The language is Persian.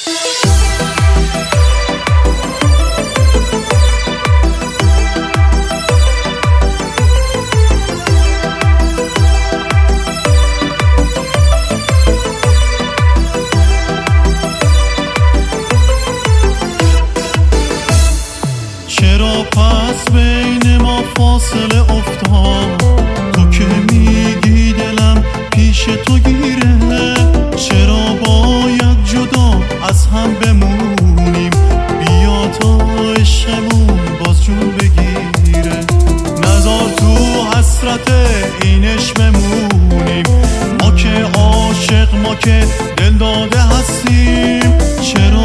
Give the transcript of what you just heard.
چرا پس بین ما فاصله افتاد؟ تو که میگی دلم پیش تو گیره، چرا باید جدا از هم بمونیم؟ بیا تا عشقمون باز جون بگیره، نذار تو حسرت این عشق بمونیم. ما که عاشق، ما که دل داده هستیم، چرا